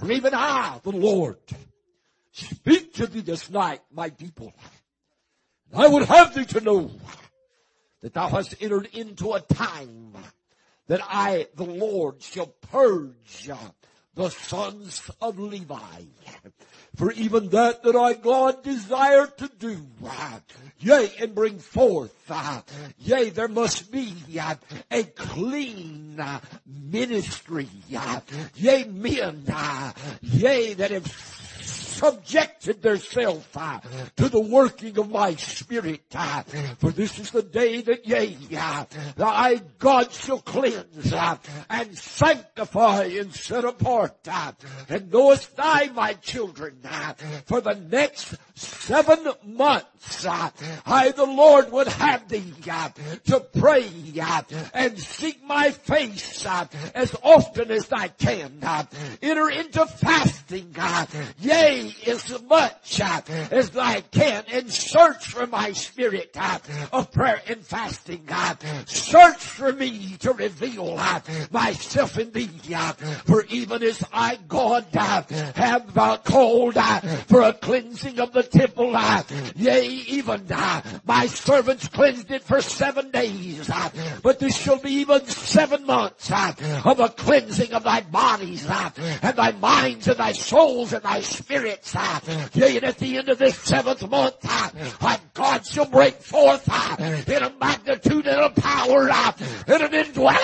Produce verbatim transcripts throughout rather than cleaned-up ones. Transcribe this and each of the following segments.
For even I, the Lord, speak to thee this night, my people. And I would have thee to know that thou hast entered into a time that I, the Lord, shall purge the sons of Levi. For even that that I, God, desire to do, yea, and bring forth, yea, there must be a clean ministry, yea, men, yea, that have subjected themselves uh, to the working of my Spirit. Uh, for this is the day that, yea, uh, I, God, shall cleanse uh, and sanctify and set apart. Uh, and knowest thou, my children, uh, for the next seven months, uh, I, the Lord, would have thee uh, to pray uh, and seek my face uh, as often as I can. Uh, enter into fasting, uh, yea, as much uh, as I can, and search for my spirit uh, of prayer and fasting. Uh, search for me to reveal uh, myself in thee. Uh, for even as I, God, uh, have uh, called uh, for a cleansing of the temple, uh, yea, even uh, my servants cleansed it for seven days. Uh, but this shall be even seven months uh, of a cleansing of thy bodies uh, and thy minds and thy souls and thy spirits. Uh, yea, and at the end of this seventh month, uh, God shall break forth uh, in a magnitude and a power uh, and an indwelling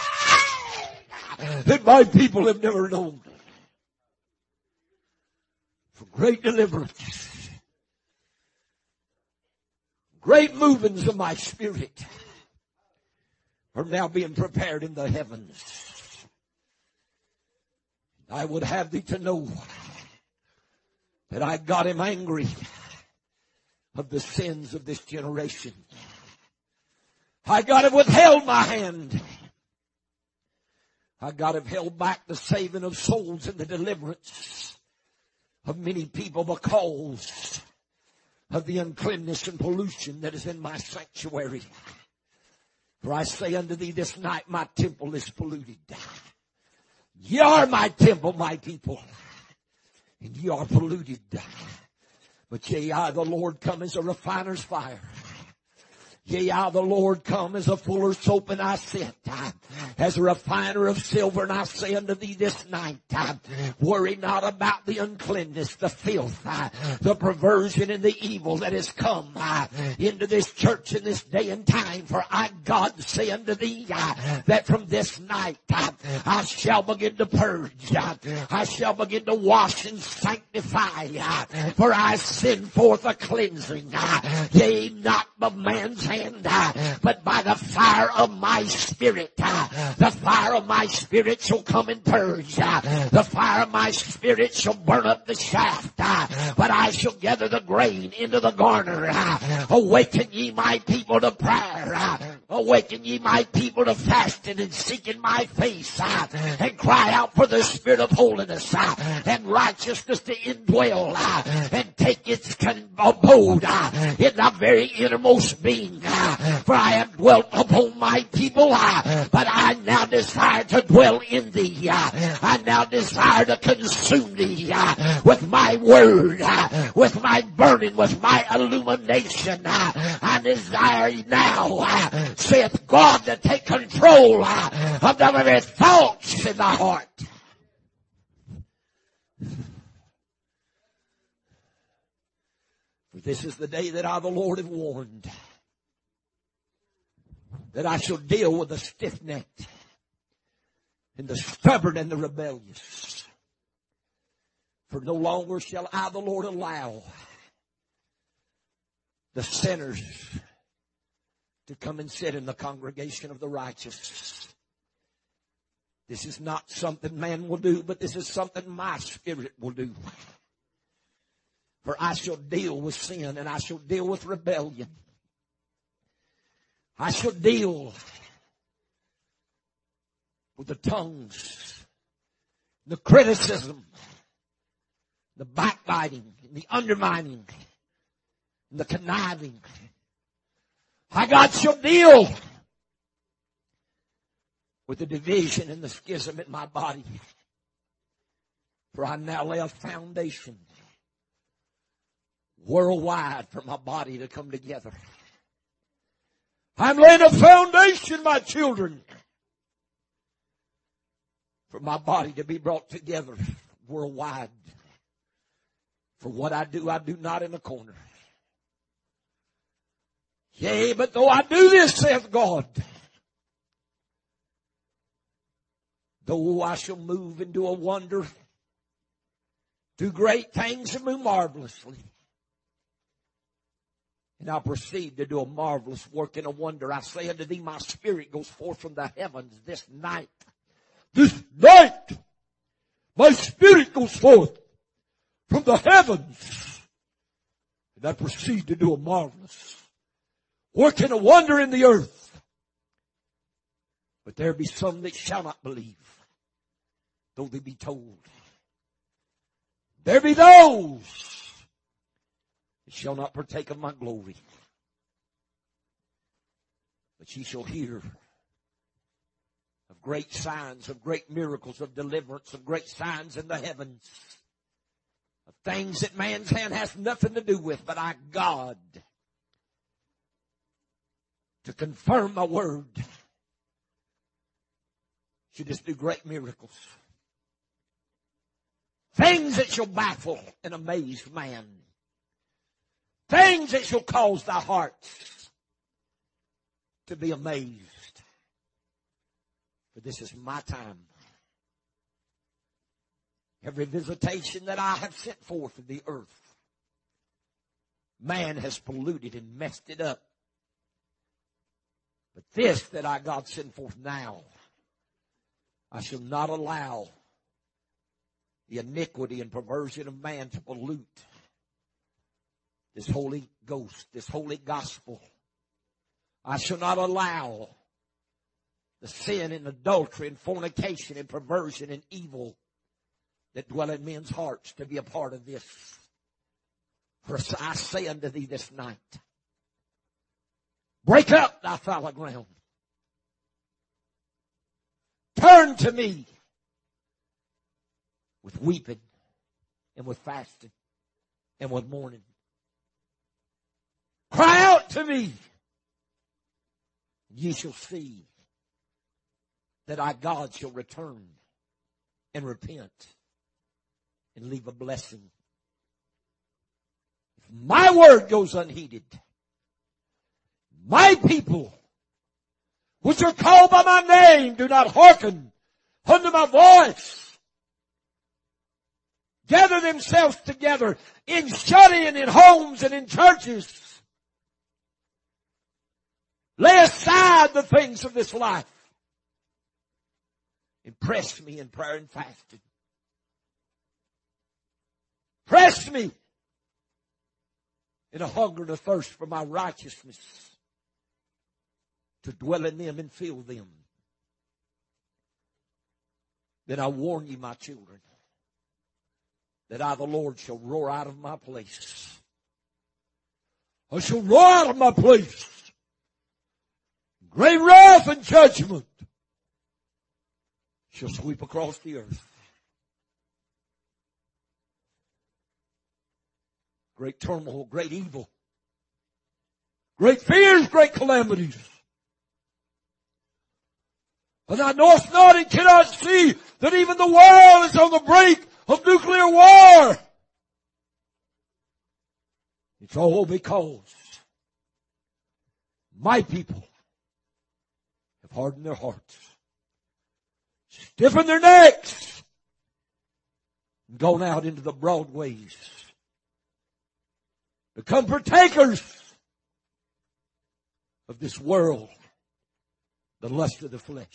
that my people have never known. For great deliverance, great movings of my spirit are now being prepared in the heavens. I would have thee to know that I got him angry of the sins of this generation. I got him withheld my hand. I got him held back the saving of souls and the deliverance of many people because of the uncleanness and pollution that is in my sanctuary. For I say unto thee this night, my temple is polluted. Ye are my temple, my people. And ye are polluted. But yea, I, the Lord, come as a refiner's fire. Yea, I, the Lord, come as a fuller's soap, and I sit as a refiner of silver, and I say unto thee this night, worry not about the uncleanness, the filth, the perversion, and the evil that has come into this church in this day and time. For I, God, say unto thee that from this night I shall begin to purge, I shall begin to wash and sanctify, for I send forth a cleansing, yea, not by man's hand, but by the fire of my spirit. The fire of my spirit shall come and purge. The fire of my spirit shall burn up the shaft, but I shall gather the grain into the garner. Awaken ye my people to prayer. Awaken ye my people to fasting and seeking my face, and cry out for the spirit of holiness and righteousness to indwell and take its abode in the very innermost being. For I have dwelt upon my people, but I now desire to dwell in thee. I now desire to consume thee with my word, with my burning, with my illumination. I desire now, saith God, to take control of the very thoughts in the heart. For this is the day that I, the Lord, have warned, that I shall deal with the stiff-necked and the stubborn and the rebellious. For no longer shall I, the Lord, allow the sinners to come and sit in the congregation of the righteous. This is not something man will do, but this is something my spirit will do. For I shall deal with sin, and I shall deal with rebellion. I shall deal with the tongues, the criticism, the backbiting, the undermining, and the conniving. I, God, shall deal with the division and the schism in my body. For I now lay a foundation worldwide for my body to come together. I'm laying a foundation, my children, for my body to be brought together worldwide. For what I do, I do not in a corner. Yea, but though I do this, saith God, though I shall move and do a wonder, do great things and move marvelously, and I'll proceed to do a marvelous work and a wonder. I say unto thee, my spirit goes forth from the heavens this night. This night, my spirit goes forth from the heavens, and I proceed to do a marvelous work and a wonder in the earth. But there be some that shall not believe, though they be told. There be those that shall not partake of my glory. But ye shall hear of great signs, of great miracles, of deliverance, of great signs in the heavens, of things that man's hand has nothing to do with, but I, God, to confirm my word, should just do great miracles. Things that shall baffle and amaze man. Things that shall cause thy hearts to be amazed. For this is my time. Every visitation that I have sent forth in the earth, man has polluted and messed it up. But this that I, God, send forth now, I shall not allow the iniquity and perversion of man to pollute this Holy Ghost, this holy gospel. I shall not allow the sin and adultery and fornication and perversion and evil that dwell in men's hearts to be a part of this. For I say unto thee this night, break up thy fallow ground. Turn to me with weeping and with fasting and with mourning. Cry out to me. Ye shall see that I, God, shall return and repent and leave a blessing. If my word goes unheeded, my people, which are called by my name, do not hearken unto my voice, gather themselves together in shut-in, in homes and in churches, lay aside the things of this life, and press me in prayer and fasting. Press me in a hunger and a thirst for my righteousness to dwell in them and fill them. Then I warn you, my children, that I, the Lord, shall roar out of my place. I shall roar out of my place. Great wrath and judgment shall sweep across the earth. Great turmoil, great evil, great fears, great calamities. And thou knowest not and cannot see that even the world is on the brink of nuclear war. It's all because my people have hardened their hearts, stiffened their necks, and gone out into the broad ways, become partakers of this world, the lust of the flesh.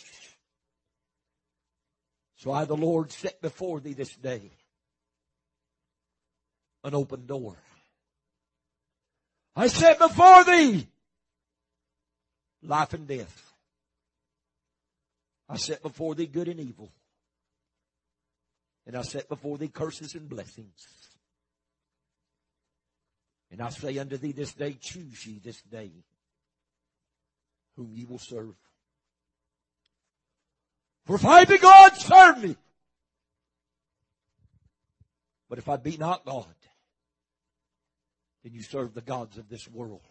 So I, the Lord, set before thee this day an open door. I set before thee life and death. I set before thee good and evil. And I set before thee curses and blessings. And I say unto thee this day, choose ye this day whom ye will serve. For if I be God, serve me. But if I be not God, then you serve the gods of this world.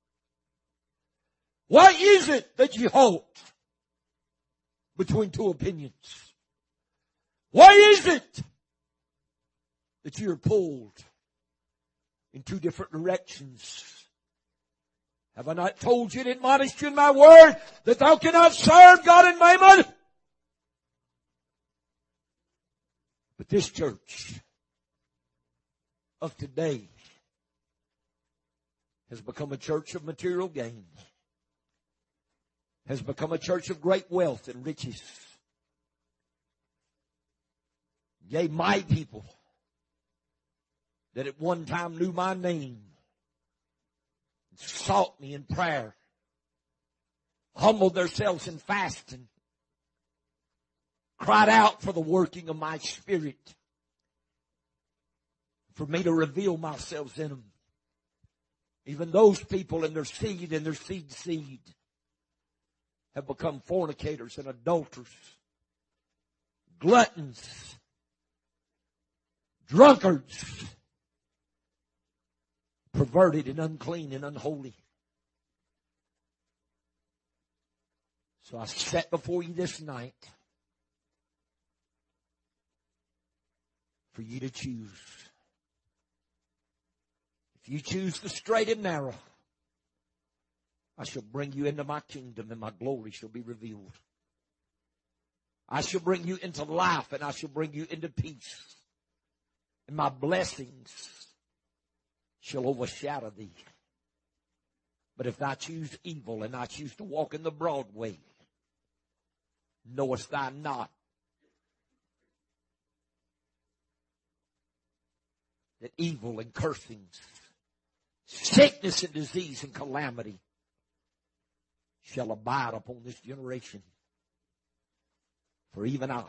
Why is it that you halt between two opinions? Why is it that you are pulled in two different directions? Have I not told you and admonished you in my word that thou cannot serve God and mammon? But this church of today has become a church of material gain, has become a church of great wealth and riches. Yea, my people that at one time knew my name, sought me in prayer, humbled themselves in fasting, cried out for the working of my Spirit, for me to reveal myself in them. Even those people and their seed and their seed seed have become fornicators and adulterers, gluttons, drunkards, perverted and unclean and unholy. So I set before you this night for you to choose. If you choose the straight and narrow, I shall bring you into my kingdom and my glory shall be revealed. I shall bring you into life and I shall bring you into peace. And my blessings shall overshadow thee. But if thou choose evil and I choose to walk in the broad way, knowest thou not that evil and cursings, sickness and disease and calamity shall abide upon this generation? For even I,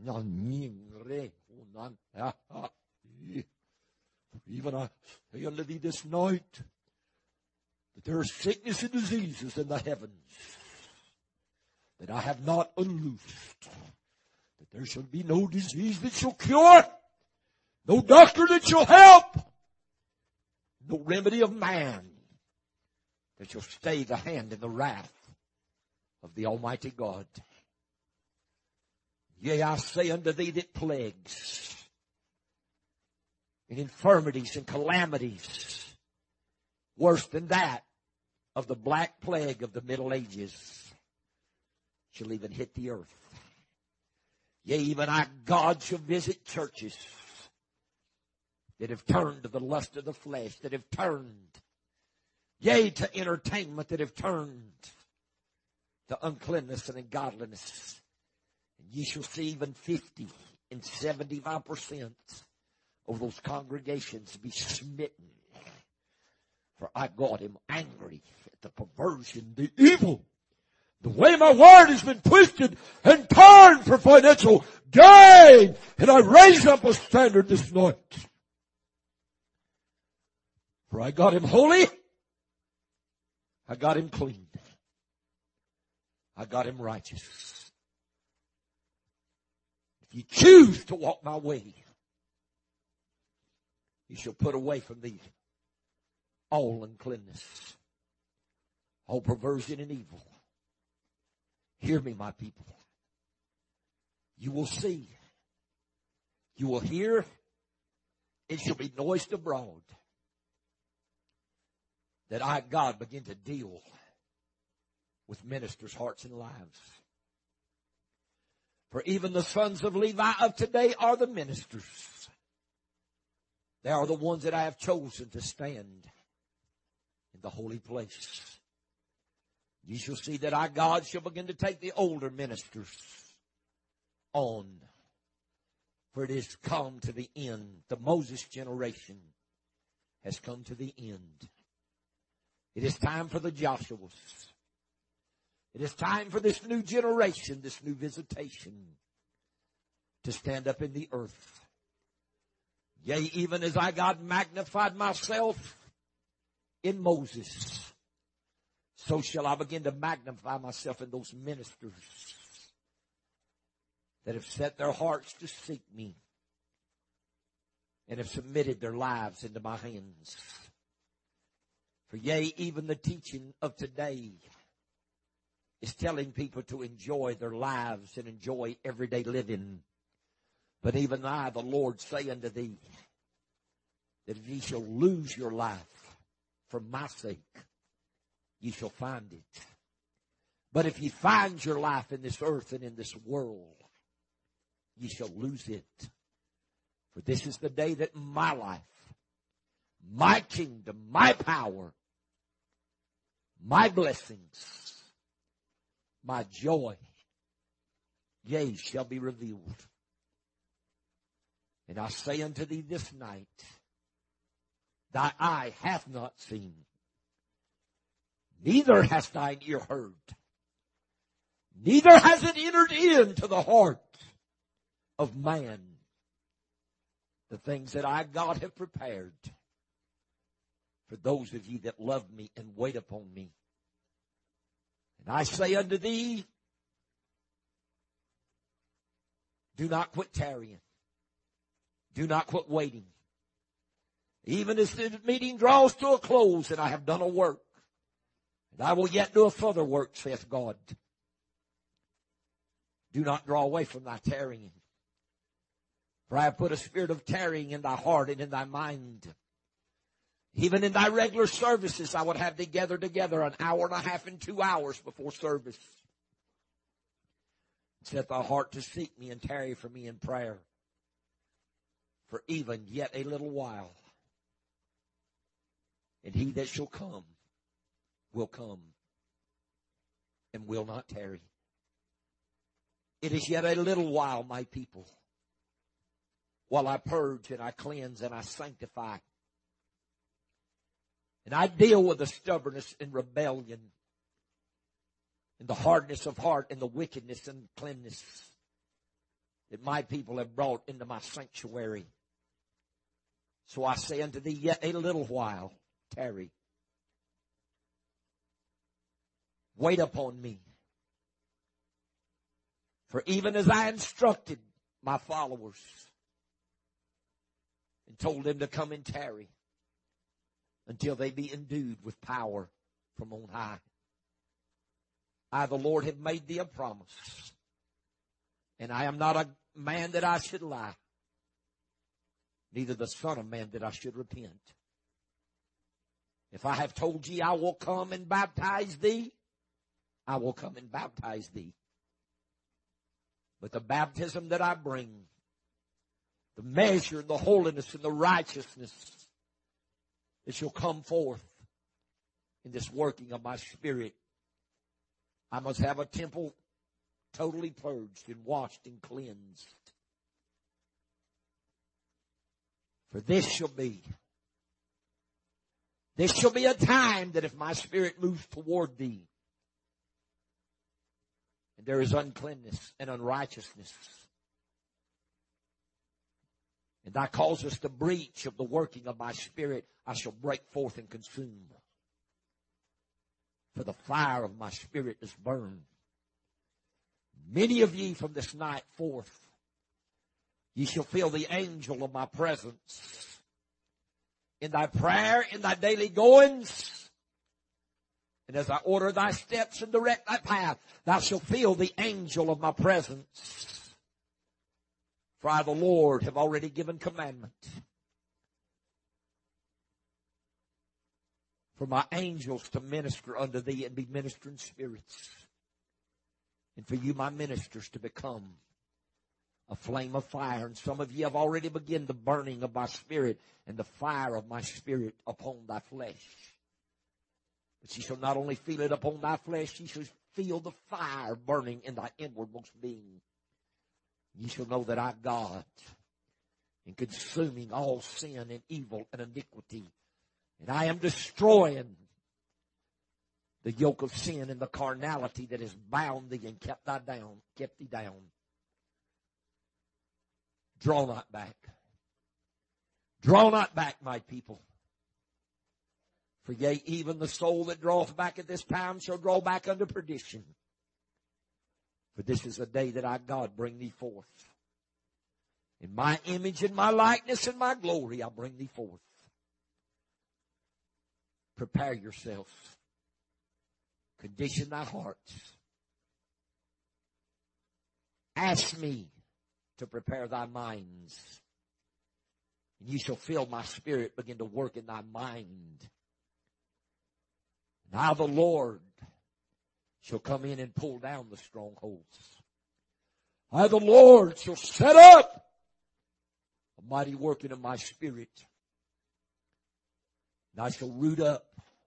even I say unto thee this night that there are sickness and diseases in the heavens that I have not unloosed, that there shall be no disease that shall cure, no doctor that shall help, no remedy of man that shall stay the hand in the wrath of the Almighty God. Yea, I say unto thee that plagues and infirmities and calamities, worse than that of the black plague of the Middle Ages, shall even hit the earth. Yea, even our God shall visit churches that have turned to the lust of the flesh, that have turned, yea, to entertainment, that have turned to uncleanness and ungodliness. And ye shall see even fifty and seventy-five percent of those congregations be smitten. For I God am angry at the perversion, the evil, the way my word has been twisted and turned for financial gain. And I raise up a standard this night. For I got him holy. I got him clean. I got him righteous. If you choose to walk my way, you shall put away from thee all uncleanness, all perversion and evil. Hear me, my people. You will see. You will hear. It shall be noised abroad that I, God, begin to deal with ministers' hearts and lives. For even the sons of Levi of today are the ministers. They are the ones that I have chosen to stand in the holy place. You shall see that I, God, shall begin to take the older ministers on. For it has come to the end. The Moses generation has come to the end. It is time for the Joshuas. It is time for this new generation, this new visitation, to stand up in the earth. Yea, even as I, God, magnified myself in Moses, so shall I begin to magnify myself in those ministers that have set their hearts to seek me and have submitted their lives into my hands. For yea, even the teaching of today is telling people to enjoy their lives and enjoy everyday living. But even I, the Lord, say unto thee, that if ye shall lose your life for my sake, ye shall find it. But if ye find your life in this earth and in this world, ye shall lose it. For this is the day that my life, my kingdom, my power, my blessings, my joy, yea, shall be revealed. And I say unto thee this night, thy eye hath not seen, neither hast thine ear heard, neither has it entered into the heart of man the things that I, God, have prepared for those of you that love me and wait upon me. And I say unto thee, do not quit tarrying. Do not quit waiting. Even as the meeting draws to a close and I have done a work, and I will yet do a further work, saith God. Do not draw away from thy tarrying. For I have put a spirit of tarrying in thy heart and in thy mind. Even in thy regular services, I would have thee gather together an hour and a half and two hours before service. Set thy heart to seek me and tarry for me in prayer. For even yet a little while, and he that shall come will come and will not tarry. It is yet a little while, my people, while I purge and I cleanse and I sanctify. And I deal with the stubbornness and rebellion and the hardness of heart and the wickedness and cleanness that my people have brought into my sanctuary. So I say unto thee, yet a little while, tarry. Wait upon me. For even as I instructed my followers and told them to come and tarry until they be endued with power from on high, I, the Lord, have made thee a promise. And I am not a man that I should lie, neither the son of man that I should repent. If I have told ye I will come and baptize thee, I will come and baptize thee. But the baptism that I bring, the measure and the holiness and the righteousness that shall come forth in this working of my spirit, I must have a temple totally purged and washed and cleansed. For this shall be, this shall be a time that if my spirit moves toward thee, and there is uncleanness and unrighteousness, and thou causest the breach of the working of my spirit, I shall break forth and consume. For the fire of my spirit is burned. Many of ye from this night forth, ye shall feel the angel of my presence. In thy prayer, in thy daily goings, and as I order thy steps and direct thy path, thou shalt feel the angel of my presence. For I, the Lord, have already given commandment for my angels to minister unto thee and be ministering spirits. And for you, my ministers, to become a flame of fire. And some of you have already begun the burning of my spirit and the fire of my spirit upon thy flesh. But ye shall not only feel it upon thy flesh, ye shall feel the fire burning in thy inwardmost being. Ye shall know that I, God, am consuming all sin and evil and iniquity. And I am destroying the yoke of sin and the carnality that has bound thee and kept thy down, kept thee down. Draw not back. Draw not back, my people. For yea, even the soul that draweth back at this time shall draw back unto perdition. For this is the day that I, God, bring thee forth. In my image and my likeness and my glory, I bring thee forth. Prepare yourself. Condition thy hearts. Ask me to prepare thy minds. And you shall feel my spirit begin to work in thy mind. And I, the Lord, shall come in and pull down the strongholds. I, the Lord, shall set up a mighty working of my spirit. And I shall root up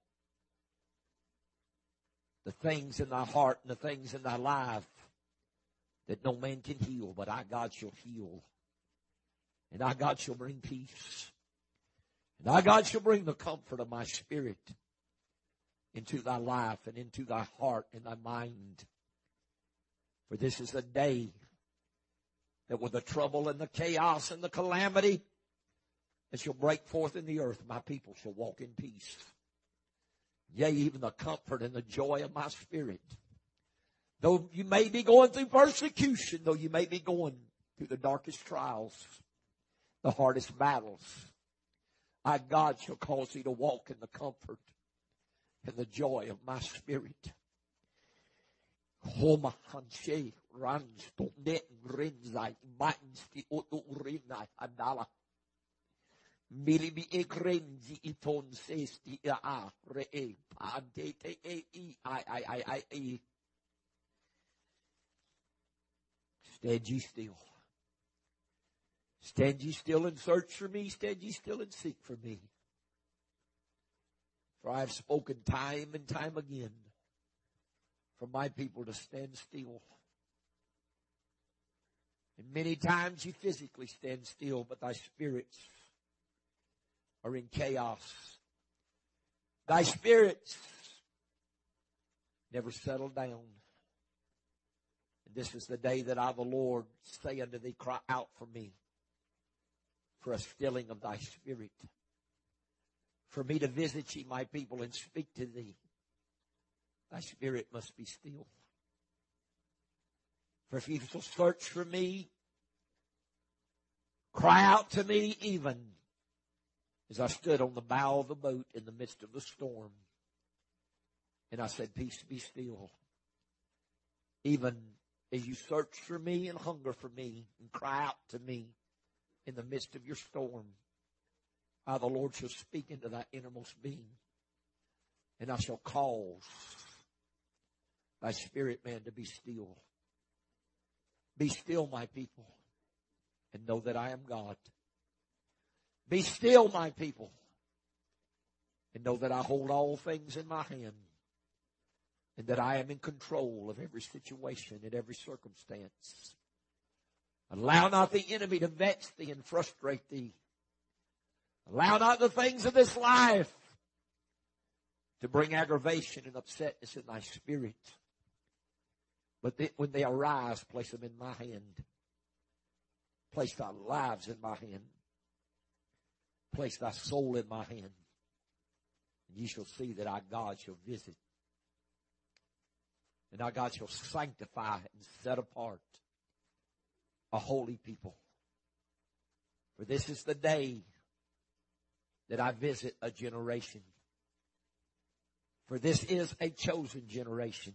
the things in thy heart and the things in thy life that no man can heal, but I, God, shall heal. And I, God, shall bring peace. And I, God, shall bring the comfort of my spirit into thy life and into thy heart and thy mind. For this is the day that with the trouble and the chaos and the calamity that shall break forth in the earth, my people shall walk in peace. Yea, even the comfort and the joy of my spirit. Though you may be going through persecution, though you may be going through the darkest trials, the hardest battles, I, God, shall cause thee to walk in the comfort and the joy of my spirit. Milibi ekrenzi iton sesti a re pante te e i i i i i. Stand ye still. Stand ye still and search for me. Stand ye still and seek for me. For I have spoken time and time again for my people to stand still. And many times you physically stand still, but thy spirits are in chaos. Thy spirits never settle down. And this is the day that I, the Lord, say unto thee, cry out for me, for a stilling of thy spirit, for me to visit ye, my people, and speak to thee. Thy spirit must be still. For if you shall search for me, cry out to me even as I stood on the bow of the boat in the midst of the storm. And I said, peace, be still. Even as you search for me and hunger for me and cry out to me in the midst of your storm, I, the Lord, shall speak into thy innermost being. And I shall cause thy spirit, man, to be still. Be still, my people, and know that I am God. Be still, my people, and know that I hold all things in my hand, and that I am in control of every situation and every circumstance. Allow not the enemy to vex thee and frustrate thee. Allow not the things of this life to bring aggravation and upsetness in thy spirit. But they, when they arise, place them in my hand. Place thy lives in my hand. Place thy soul in my hand. And ye shall see that our God shall visit. And our God shall sanctify and set apart a holy people. For this is the day that I visit a generation. For this is a chosen generation.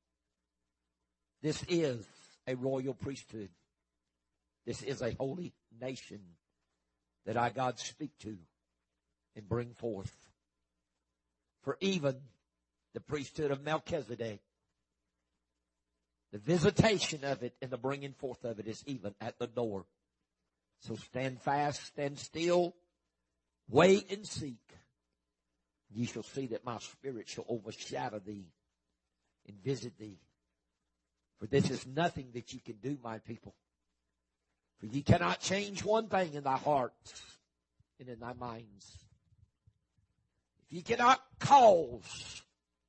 This is a royal priesthood. This is a holy nation that I, God, speak to and bring forth. For even the priesthood of Melchizedek, the visitation of it and the bringing forth of it is even at the door. So stand fast, stand still, wait and seek. Ye shall see that my spirit shall overshadow thee and visit thee. For this is nothing that you can do, my people. For ye cannot change one thing in thy hearts and in thy minds. If ye cannot cause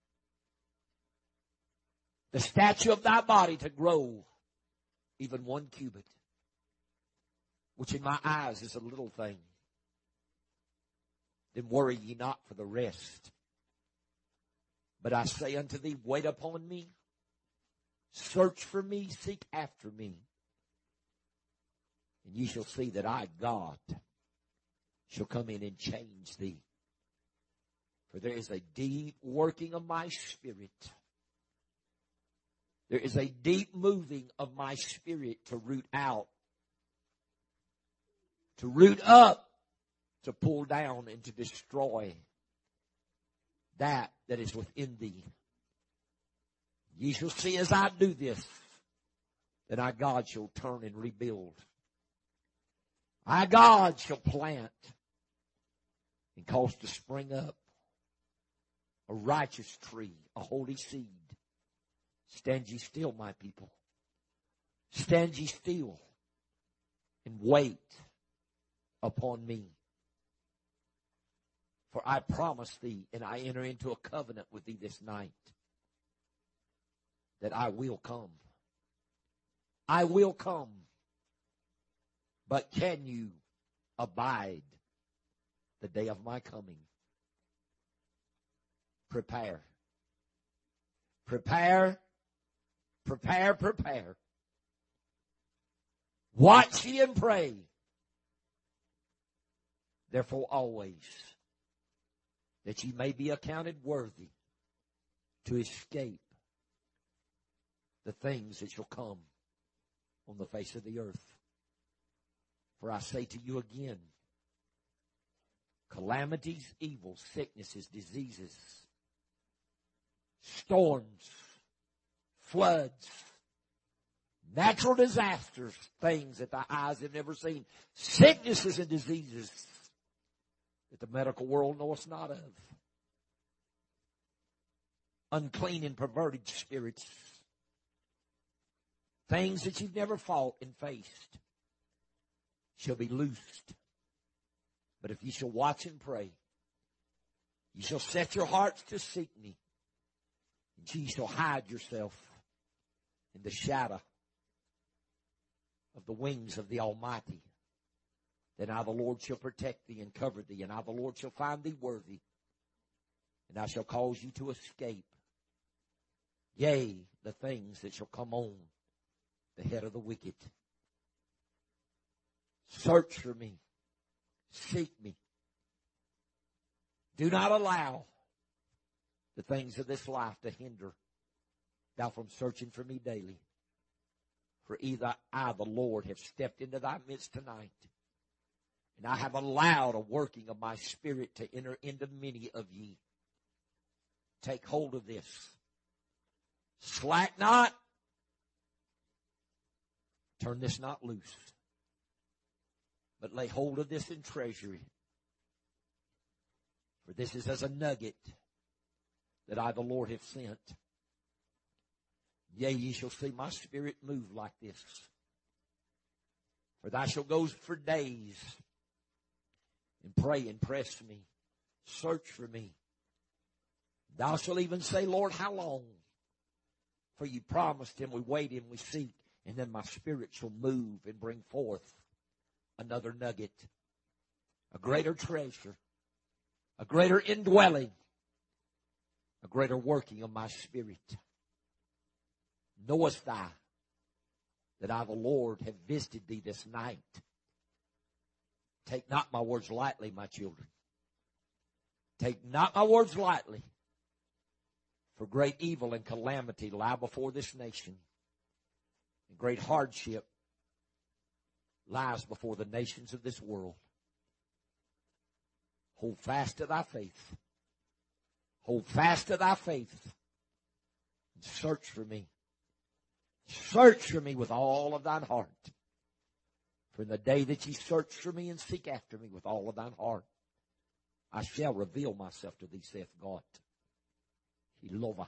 the stature of thy body to grow even one cubit, which in my eyes is a little thing, then worry ye not for the rest. But I say unto thee, wait upon me, search for me, seek after me. And ye shall see that I, God, shall come in and change thee. For there is a deep working of my Spirit. There is a deep moving of my Spirit to root out, to root up, to pull down and to destroy that that is within thee. Ye shall see as I do this, that I, God, shall turn and rebuild. I, God, shall plant and cause to spring up a righteous tree, a holy seed. Stand ye still, my people. Stand ye still and wait upon me. For I promise thee, and I enter into a covenant with thee this night, that I will come. I will come. But can you abide the day of my coming? Prepare. Prepare. Prepare, prepare. Watch ye and pray. Therefore always, that ye may be accounted worthy to escape the things that shall come on the face of the earth. For I say to you again, calamities, evils, sicknesses, diseases, storms, floods, natural disasters, things that the eyes have never seen, sicknesses and diseases that the medical world knoweth not of, unclean and perverted spirits, things that you've never fought and faced, shall be loosed. But if ye shall watch and pray, ye shall set your hearts to seek me, and ye shall hide yourself in the shadow of the wings of the Almighty, then I, the Lord, shall protect thee and cover thee, and I, the Lord, shall find thee worthy, and I shall cause you to escape, yea, the things that shall come on the head of the wicked. Search for me. Seek me. Do not allow the things of this life to hinder thou from searching for me daily. For either I, the Lord, have stepped into thy midst tonight, and I have allowed a working of my Spirit to enter into many of ye. Take hold of this. Slack not. Turn this not loose. But lay hold of this and treasure it. For this is as a nugget that I, the Lord, have sent. Yea, ye shall see my Spirit move like this. For thou shalt go for days and pray and press me. Search for me. Thou shalt even say, Lord, how long? For you promised and we wait and we seek. And then my Spirit shall move and bring forth another nugget, a greater treasure, a greater indwelling, a greater working of my Spirit. Knowest thou that I, the Lord, have visited thee this night? Take not my words lightly, my children. Take not my words lightly. For great evil and calamity lie before this nation, and great hardship lies before the nations of this world. Hold fast to thy faith. Hold fast to thy faith. And search for me. Search for me with all of thine heart. For in the day that ye search for me and seek after me with all of thine heart, I shall reveal myself to thee, saith God. Ilova.